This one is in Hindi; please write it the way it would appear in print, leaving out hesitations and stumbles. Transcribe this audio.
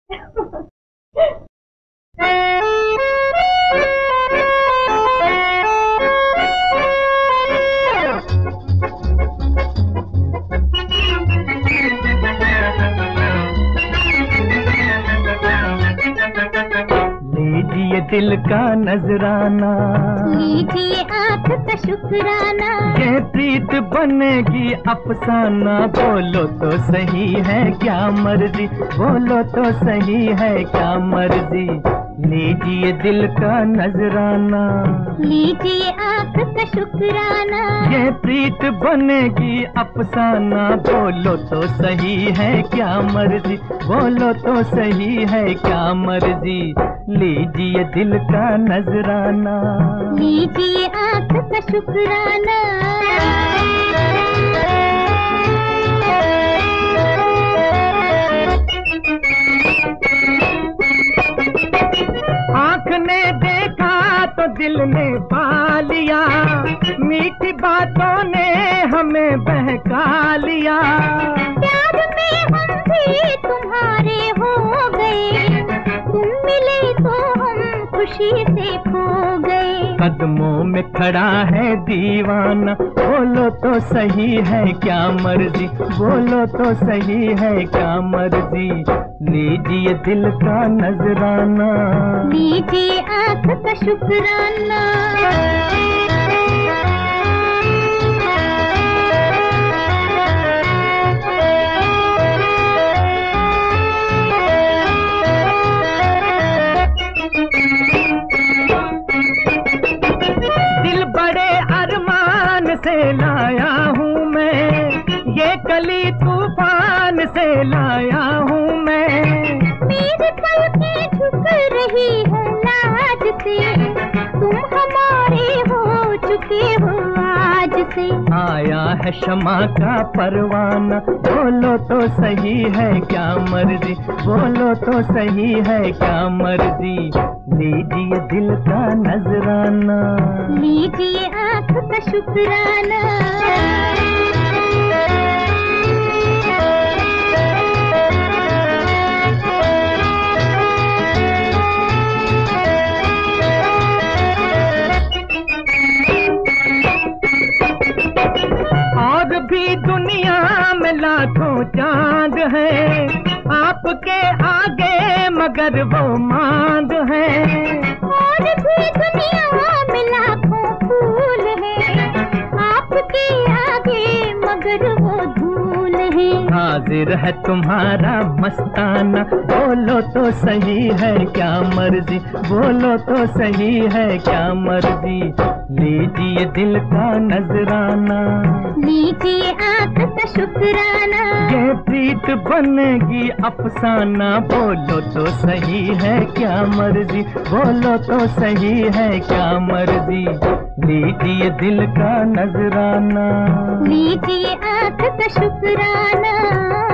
लीजिए दिल का नजराना, लीजिए आँख का शुक्राना, ये प्रीत बनेगी अफसाना। बोलो तो सही है क्या मर्जी, बोलो तो सही है क्या मर्जी। लीजिए दिल का नजराना, लीजिए आँख का शुक्राना, ये प्रीत बनेगी अफसाना। बोलो तो सही है क्या मर्जी, बोलो तो सही है क्या मर्जी। लीजिए दिल का नजराना, लीजिए आँख का शुक्राना। आँख ने देखा तो दिल ने पा लिया, मीठी बातों ने हमें बहका लिया। प्यार में हम भी तुम्हारे हो गए, तुम मिले तो हम खुशी से खो गए। कदमों में खड़ा है दीवाना, बोलो तो सही है क्या मर्जी, बोलो तो सही है क्या मर्जी। लीजिए दिल का नजराना, लीजिए आँख का शुक्राना। दिल बड़े अरमान से लाया हूँ मैं, ये कली तूफान से लाया हूँ मैं। मेरी पलकें झुक रही है लाज से, तुम हमारे हो चुके हो आज से। आया है क्षमा का परवाना, बोलो तो सही है क्या मर्जी, बोलो तो सही है क्या मर्जी। लीजिए दिल का नजराना, लीजिए आँख का शुक्राना। और भी दुनिया में लाखों चांद है, आपके आगे मगर वो मांद है। और भी दुनिया में लाखों फूल है, आपके आगे मगर वो धूल है। हाजिर है तुम्हारा मस्ताना, बोलो तो सही है क्या मर्जी, बोलो तो सही है क्या मर्जी। लीजिए दिल का नजराना, लीजिए आँख का शुक्राना, ये प्रीत बनेगी अफसाना। बोलो तो सही है क्या मर्जी, बोलो तो सही है क्या मर्जी। लीजिए दिल का नजराना, लीजिए आँख का शुक्राना।